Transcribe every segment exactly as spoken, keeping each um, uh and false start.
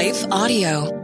Life Audio.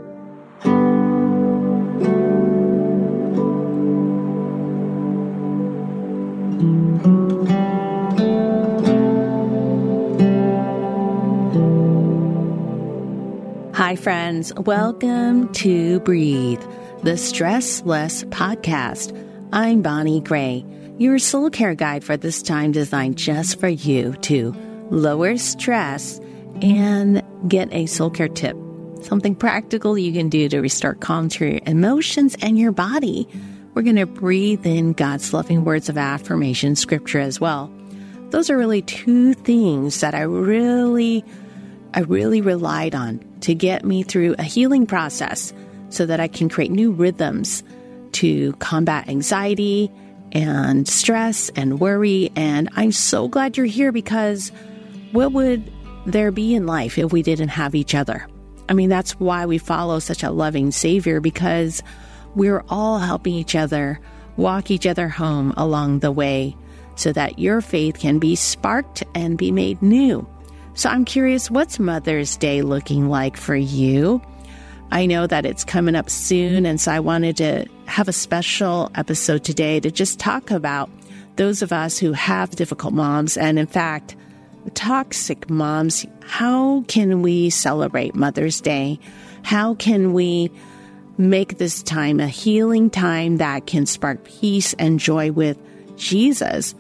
Hi, friends. Welcome to Breathe, the Stress-Less podcast. I'm Bonnie Gray, your soul care guide for this time designed just for you to lower stress and get a soul care tip, something practical you can do to restore calm to your emotions and your body. We're going to breathe in God's loving words of affirmation, scripture as well. Those are really two things that I really, I really relied on to get me through a healing process so that I can create new rhythms to combat anxiety and stress and worry. And I'm so glad you're here, because what would there be in life if we didn't have each other? I mean, that's why we follow such a loving Savior, because we're all helping each other walk each other home along the way so that your faith can be sparked and be made new. So I'm curious, what's Mother's Day looking like for you? I know that it's coming up soon, and so I wanted to have a special episode today to just talk about those of us who have difficult moms, and in fact, toxic moms. How can we celebrate Mother's Day? How can we make this time a healing time that can spark peace and joy with Jesus?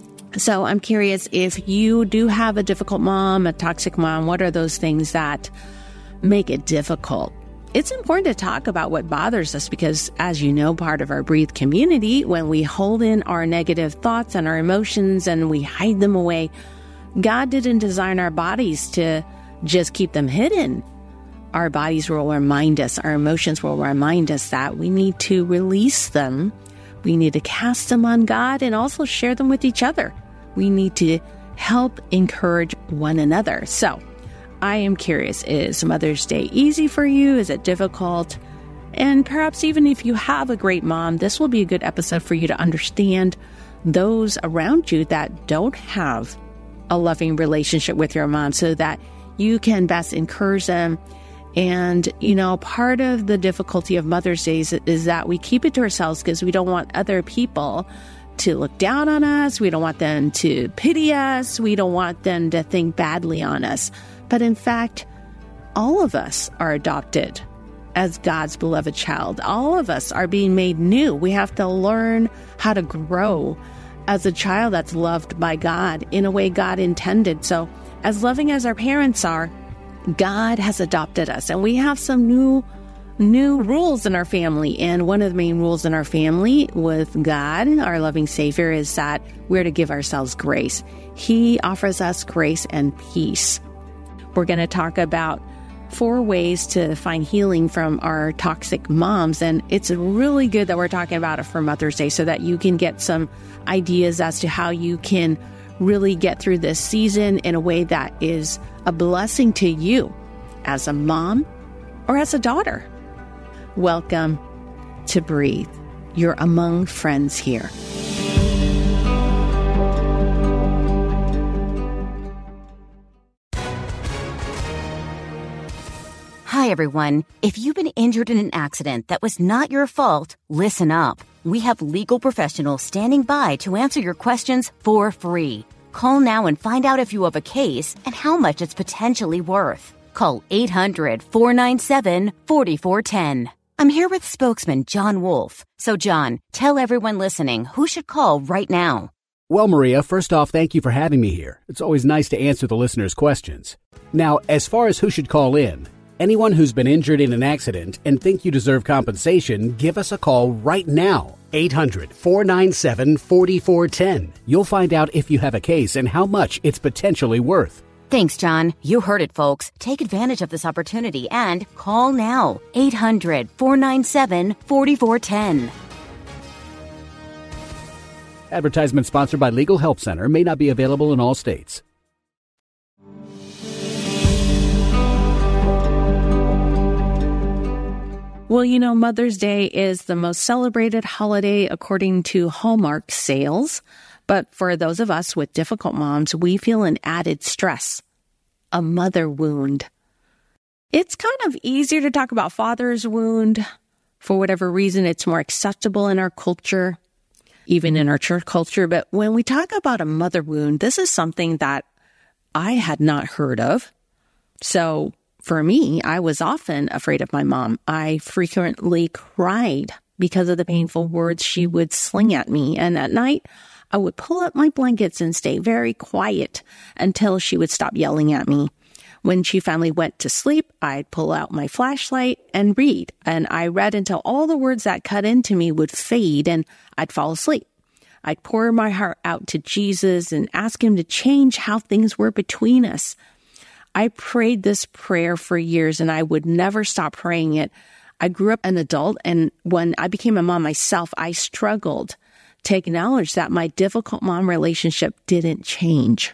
So I'm curious, if you do have a difficult mom, a toxic mom, what are those things that make it difficult? It's important to talk about what bothers us because, as you know, part of our Breathe community, when we hold in our negative thoughts and our emotions and we hide them away, God didn't design our bodies to just keep them hidden. Our bodies will remind us, our emotions will remind us that we need to release them. We need to cast them on God and also share them with each other. We need to help encourage one another. So I am curious, is Mother's Day easy for you? Is it difficult? And perhaps even if you have a great mom, this will be a good episode for you to understand those around you that don't have a loving relationship with your mom so that you can best encourage them. And, you know, part of the difficulty of Mother's Day is, is that we keep it to ourselves because we don't want other people to look down on us. We don't want them to pity us. We don't want them to think badly on us. But in fact, all of us are adopted as God's beloved child. All of us are being made new. We have to learn how to grow as a child that's loved by God in a way God intended. So as loving as our parents are, God has adopted us, and we have some new new rules in our family. And one of the main rules in our family with God, our loving Savior, is that we're to give ourselves grace. He offers us grace and peace. We're going to talk about four ways to find healing from our toxic moms. And it's really good that we're talking about it for Mother's Day so that you can get some ideas as to how you can really get through this season in a way that is a blessing to you as a mom or as a daughter. Welcome to Breathe. You're among friends here. Hi, everyone. If you've been injured in an accident that was not your fault, listen up. We have legal professionals standing by to answer your questions for free. Call now and find out if you have a case and how much it's potentially worth. Call eight hundred, four nine seven, four four one zero. I'm here with spokesman John Wolf. So, John, tell everyone listening who should call right now. Well, Maria, first off, thank you for having me here. It's always nice to answer the listeners' questions. Now, as far as who should call in, anyone who's been injured in an accident and think you deserve compensation, give us a call right now. eight hundred, four nine seven, four four one zero. You'll find out if you have a case and how much it's potentially worth. Thanks, John. You heard it, folks. Take advantage of this opportunity and call now. eight hundred, four nine seven, four four one zero. Advertisement sponsored by Legal Help Center. May not be available in all states. Well, you know, Mother's Day is the most celebrated holiday according to Hallmark sales. But for those of us with difficult moms, we feel an added stress, a mother wound. It's kind of easier to talk about father's wound. For whatever reason, it's more acceptable in our culture, even in our church culture. But when we talk about a mother wound, this is something that I had not heard of. So for me, I was often afraid of my mom. I frequently cried because of the painful words she would sling at me. And at night, I would pull up my blankets and stay very quiet until she would stop yelling at me. When she finally went to sleep, I'd pull out my flashlight and read. And I read until all the words that cut into me would fade and I'd fall asleep. I'd pour my heart out to Jesus and ask him to change how things were between us. I prayed this prayer for years and I would never stop praying it. I grew up an adult, and when I became a mom myself, I struggled to acknowledge that my difficult mom relationship didn't change.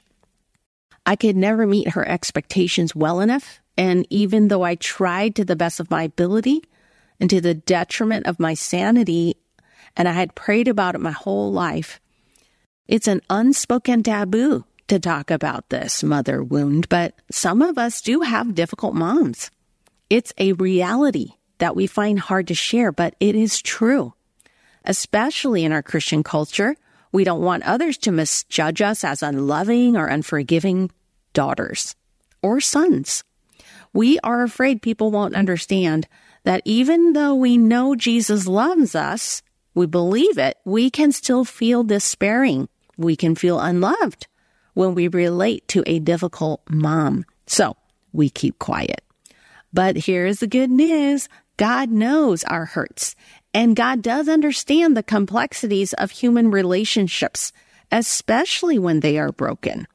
I could never meet her expectations well enough, and even though I tried to the best of my ability and to the detriment of my sanity, and I had prayed about it my whole life, it's an unspoken taboo to talk about this mother wound, but some of us do have difficult moms. It's a reality that we find hard to share, but it is true. Especially in our Christian culture, we don't want others to misjudge us as unloving or unforgiving daughters or sons. We are afraid people won't understand that even though we know Jesus loves us, we believe it, we can still feel despairing. We can feel unloved when we relate to a difficult mom. So we keep quiet. But here's the good news. God knows our hurts, and God does understand the complexities of human relationships, especially when they are broken.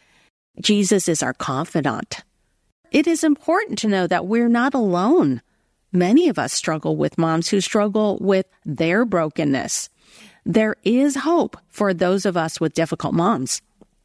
Jesus is our confidant. It is important to know that we're not alone. Many of us struggle with moms who struggle with their brokenness. There is hope for those of us with difficult moms.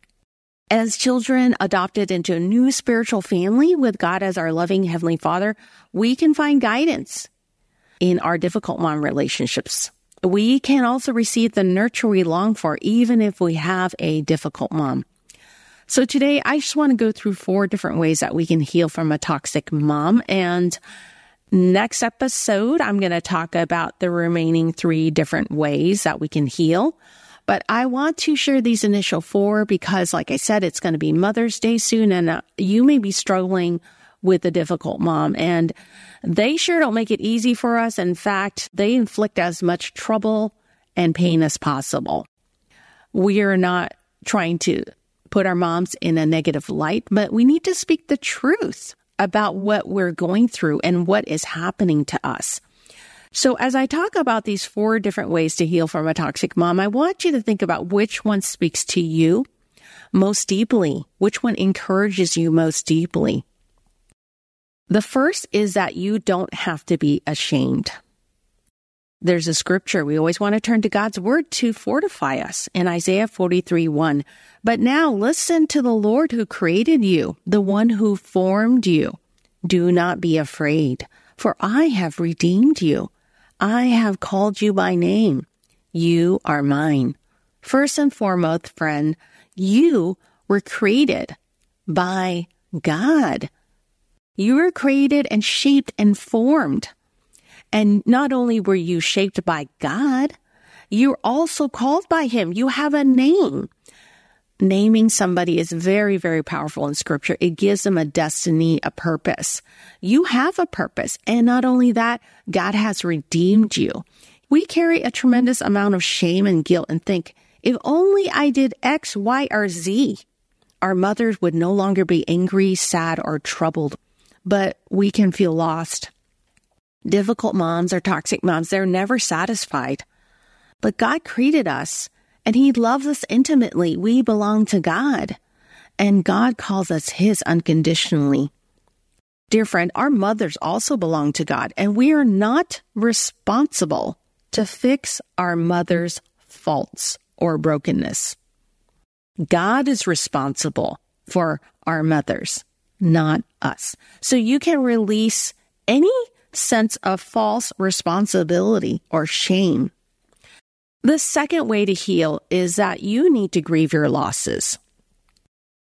As children adopted into a new spiritual family with God as our loving Heavenly Father, we can find guidance in our difficult mom relationships. We can also receive the nurture we long for, even if we have a difficult mom. So today, I just want to go through four different ways that we can heal from a toxic mom. And next episode, I'm going to talk about the remaining three different ways that we can heal. But I want to share these initial four because, like I said, it's going to be Mother's Day soon, and uh, you may be struggling with a difficult mom, and they sure don't make it easy for us. In fact, they inflict as much trouble and pain as possible. We are not trying to put our moms in a negative light, but we need to speak the truth about what we're going through and what is happening to us. So as I talk about these four different ways to heal from a toxic mom, I want you to think about which one speaks to you most deeply, which one encourages you most deeply. The first is that you don't have to be ashamed. There's a scripture we always want to turn to God's word to fortify us in Isaiah forty-three one. But now listen to the Lord who created you, the one who formed you. Do not be afraid, for I have redeemed you. I have called you by name. You are mine. First and foremost, friend, you were created by God. You were created and shaped and formed. And not only were you shaped by God, you're also called by him. You have a name. Naming somebody is very, very powerful in scripture. It gives them a destiny, a purpose. You have a purpose. And not only that, God has redeemed you. We carry a tremendous amount of shame and guilt and think, if only I did X, Y, or Z, our mothers would no longer be angry, sad, or troubled. But we can feel lost. Difficult moms or toxic moms, they're never satisfied. But God created us, and he loves us intimately. We belong to God, and God calls us his unconditionally. Dear friend, our mothers also belong to God, and we are not responsible to fix our mother's faults or brokenness. God is responsible for our mothers, not us. So you can release any sense of false responsibility or shame. The second way to heal is that you need to grieve your losses.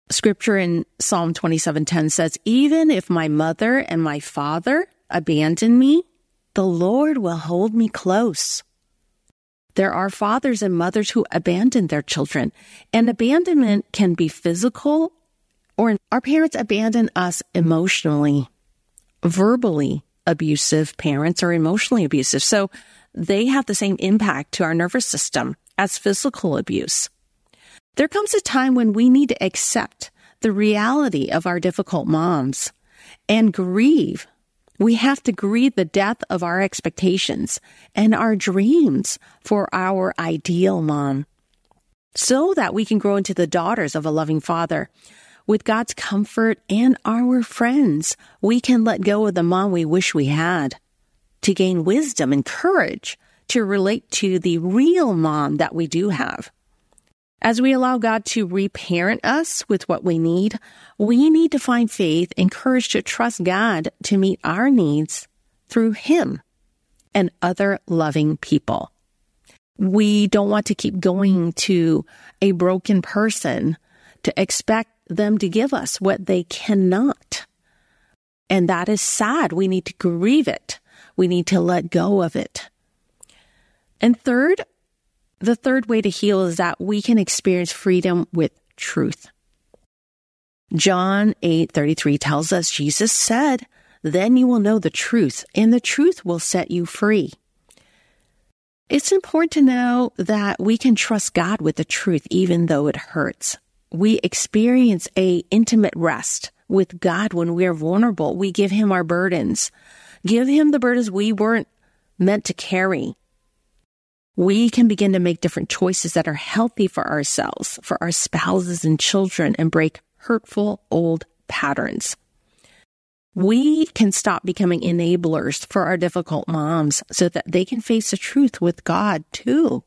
Scripture in Psalm twenty-seven ten says, even if my mother and my father abandon me, the Lord will hold me close. There are fathers and mothers who abandon their children, and abandonment can be physical, or our parents abandon us emotionally. Verbally abusive parents are emotionally abusive, so they have the same impact to our nervous system as physical abuse. There comes a time when we need to accept the reality of our difficult moms and grieve. We have to grieve the death of our expectations and our dreams for our ideal mom so that we can grow into the daughters of a loving father. With God's comfort and our friends, we can let go of the mom we wish we had to gain wisdom and courage to relate to the real mom that we do have. As we allow God to reparent us with what we need, we need to find faith and courage to trust God to meet our needs through Him and other loving people. We don't want to keep going to a broken person to expect them to give us what they cannot. And that is sad. We need to grieve it. We need to let go of it. And third, the third way to heal is that we can experience freedom with truth. John eight thirty-three tells us, Jesus said, then you will know the truth, and the truth will set you free. It's important to know that we can trust God with the truth, even though it hurts. We experience a intimate rest with God when we are vulnerable. We give Him our burdens. Give Him the burdens we weren't meant to carry. We can begin to make different choices that are healthy for ourselves, for our spouses and children, and break hurtful old patterns. We can stop becoming enablers for our difficult moms so that they can face the truth with God too.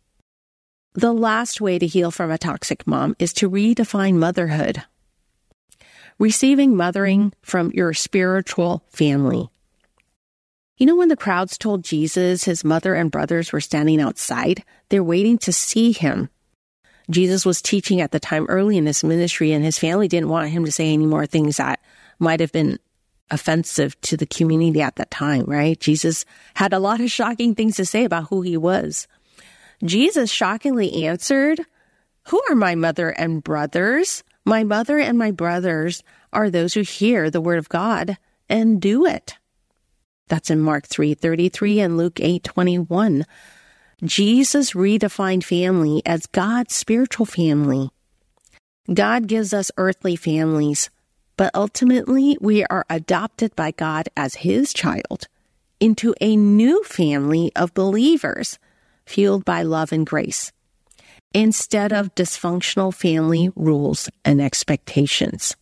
The last way to heal from a toxic mom is to redefine motherhood. Receiving mothering from your spiritual family. You know, when the crowds told Jesus his mother and brothers were standing outside, they're waiting to see him. Jesus was teaching at the time early in his ministry, and his family didn't want him to say any more things that might have been offensive to the community at that time, right? Jesus had a lot of shocking things to say about who he was. Jesus shockingly answered, "Who are my mother and brothers? My mother and my brothers are those who hear the word of God and do it." That's in Mark three thirty-three and Luke eight twenty-one. Jesus redefined family as God's spiritual family. God gives us earthly families, but ultimately we are adopted by God as His child into a new family of believers fueled by love and grace, instead of dysfunctional family rules and expectations.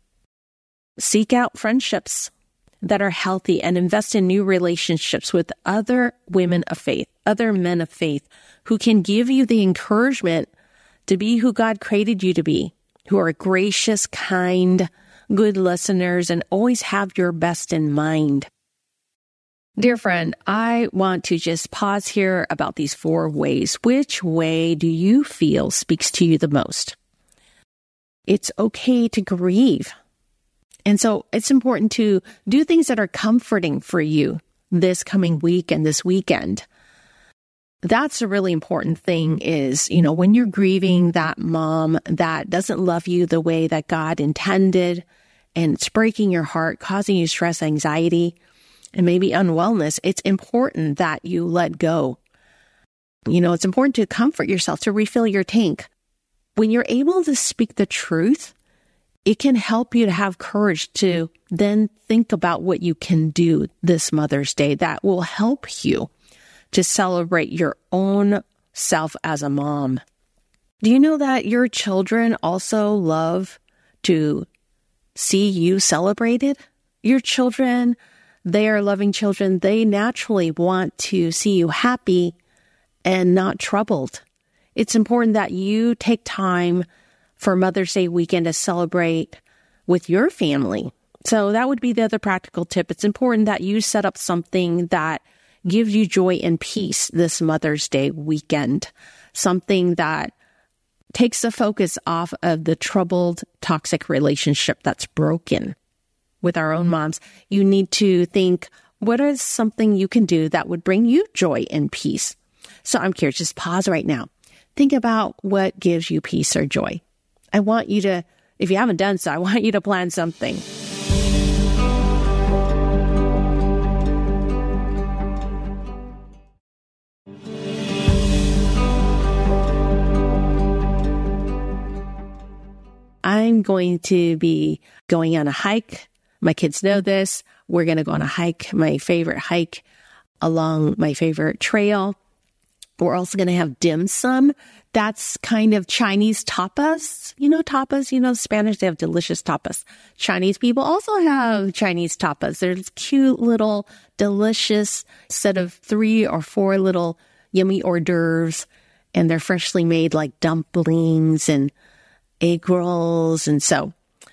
Seek out friendships that are healthy and invest in new relationships with other women of faith, other men of faith, who can give you the encouragement to be who God created you to be, who are gracious, kind, good listeners, and always have your best in mind. Dear friend, I want to just pause here about these four ways. Which way do you feel speaks to you the most? It's okay to grieve. And so it's important to do things that are comforting for you this coming week and this weekend. That's a really important thing is, you know, when you're grieving that mom that doesn't love you the way that God intended, and it's breaking your heart, causing you stress, anxiety, and maybe unwellness, it's important that you let go. You know, it's important to comfort yourself, to refill your tank. When you're able to speak the truth, it can help you to have courage to then think about what you can do this Mother's Day that will help you to celebrate your own self as a mom. Do you know that your children also love to see you celebrated? Your children, they are loving children. They naturally want to see you happy and not troubled. It's important that you take time for Mother's Day weekend to celebrate with your family. So that would be the other practical tip. It's important that you set up something that gives you joy and peace this Mother's Day weekend. Something that takes the focus off of the troubled, toxic relationship that's broken with our own moms. You need to think, what is something you can do that would bring you joy and peace? So I'm curious, just pause right now. Think about what gives you peace or joy. I want you to, if you haven't done so, I want you to plan something. I'm going to be going on a hike. My kids know this. We're going to go on a hike, my favorite hike along my favorite trail. We're also going to have dim sum. That's kind of Chinese tapas. You know tapas? You know, Spanish, they have delicious tapas. Chinese people also have Chinese tapas. There's cute little delicious set of three or four little yummy hors d'oeuvres. And they're freshly made like dumplings and egg rolls. And so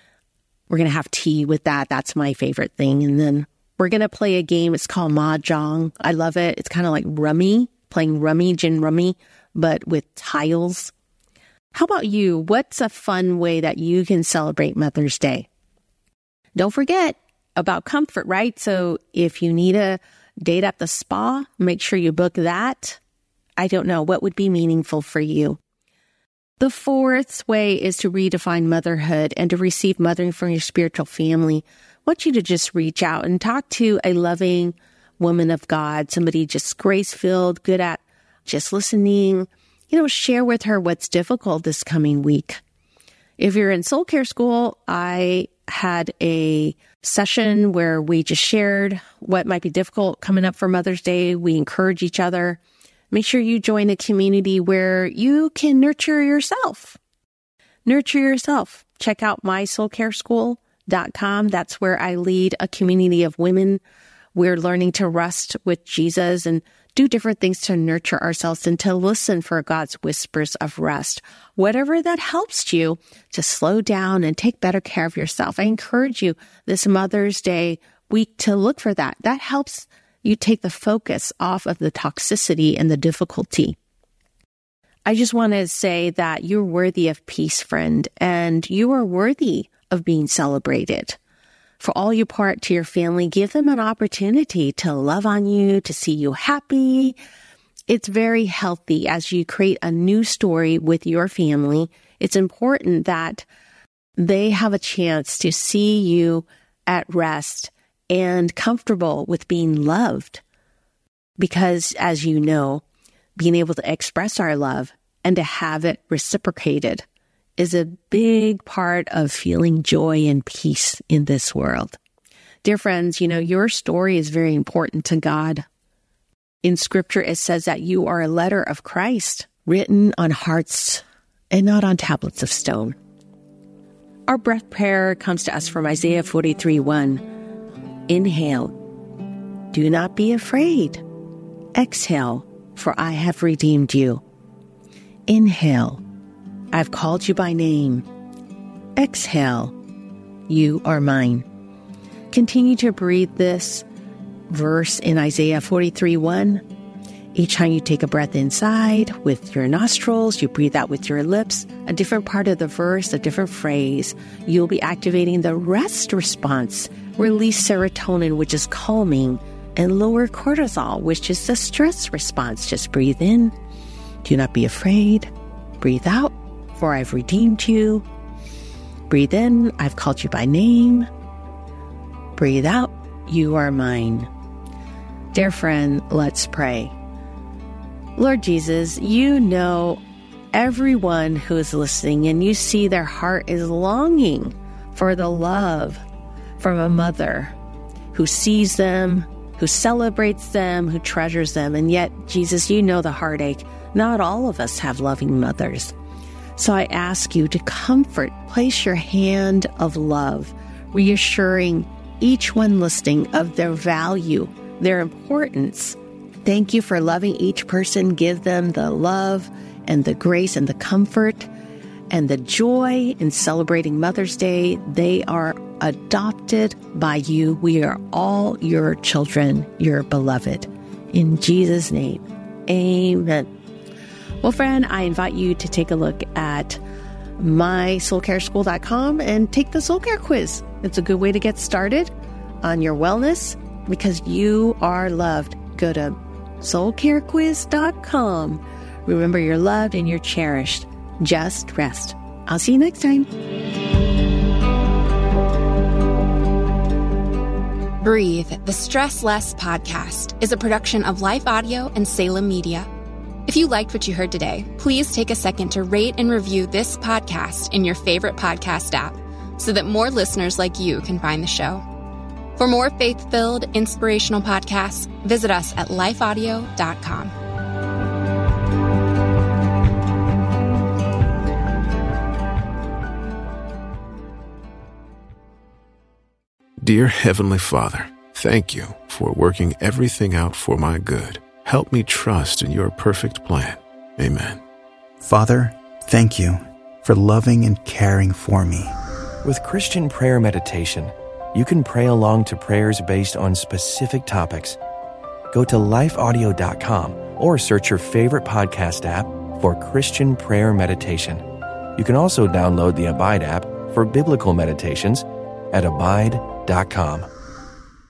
we're going to have tea with that. That's my favorite thing. And then we're going to play a game. It's called Mahjong. I love it. It's kind of like rummy, playing rummy, gin rummy, but with tiles. How about you? What's a fun way that you can celebrate Mother's Day? Don't forget about comfort, right? So if you need a date at the spa, make sure you book that. I don't know. What would be meaningful for you? The fourth way is to redefine motherhood and to receive mothering from your spiritual family. I want you to just reach out and talk to a loving woman of God, somebody just grace-filled, good at just listening. You know, share with her what's difficult this coming week. If you're in Soul Care School, I had a session where we just shared what might be difficult coming up for Mother's Day. We encourage each other. Make sure you join a community where you can nurture yourself. Nurture yourself. Check out my soul care school dot com. That's where I lead a community of women. We're learning to rest with Jesus and do different things to nurture ourselves and to listen for God's whispers of rest. Whatever that helps you to slow down and take better care of yourself. I encourage you this Mother's Day week to look for that. That helps you take the focus off of the toxicity and the difficulty. I just want to say that you're worthy of peace, friend, and you are worthy of being celebrated. For all you pour out to your family, give them an opportunity to love on you, to see you happy. It's very healthy as you create a new story with your family. It's important that they have a chance to see you at rest and comfortable with being loved. Because, as you know, being able to express our love and to have it reciprocated is a big part of feeling joy and peace in this world. Dear friends, you know, your story is very important to God. In Scripture, it says that you are a letter of Christ written on hearts and not on tablets of stone. Our breath prayer comes to us from Isaiah forty-three one. Inhale, do not be afraid. Exhale, for I have redeemed you. Inhale, I've called you by name. Exhale, you are mine. Continue to breathe this verse in Isaiah forty-three one. Each time you take a breath inside with your nostrils, you breathe out with your lips, a different part of the verse, a different phrase, you'll be activating the rest response. Release serotonin, which is calming, and lower cortisol, which is the stress response. Just breathe in. Do not be afraid. Breathe out, for I've redeemed you. Breathe in. I've called you by name. Breathe out. You are mine. Dear friend, let's pray. Lord Jesus, you know everyone who is listening, and you see their heart is longing for the love from a mother who sees them, who celebrates them, who treasures them. And yet, Jesus, you know the heartache. Not all of us have loving mothers. So I ask you to comfort, place your hand of love, reassuring each one listening of their value, their importance. Thank you for loving each person. Give them the love and the grace and the comfort and the joy in celebrating Mother's Day. They are adopted by you. We are all your children, your beloved. In Jesus' name, amen. Well, friend, I invite you to take a look at at my soul care school dot com and take the Soul Care Quiz. It's a good way to get started on your wellness because you are loved. Go to soul care quiz dot com. Remember, you're loved and you're cherished. Just rest. I'll see you next time. Breathe, the Stress Less podcast, is a production of Life Audio and Salem Media. If you liked what you heard today, please take a second to rate and review this podcast in your favorite podcast app so that more listeners like you can find the show. For more faith-filled, inspirational podcasts, visit us at life audio dot com. Dear Heavenly Father, thank you for working everything out for my good. Help me trust in your perfect plan. Amen. Father, thank you for loving and caring for me. With Christian Prayer Meditation, you can pray along to prayers based on specific topics. Go to life audio dot com or search your favorite podcast app for Christian Prayer Meditation. You can also download the Abide app for biblical meditations at abide dot com.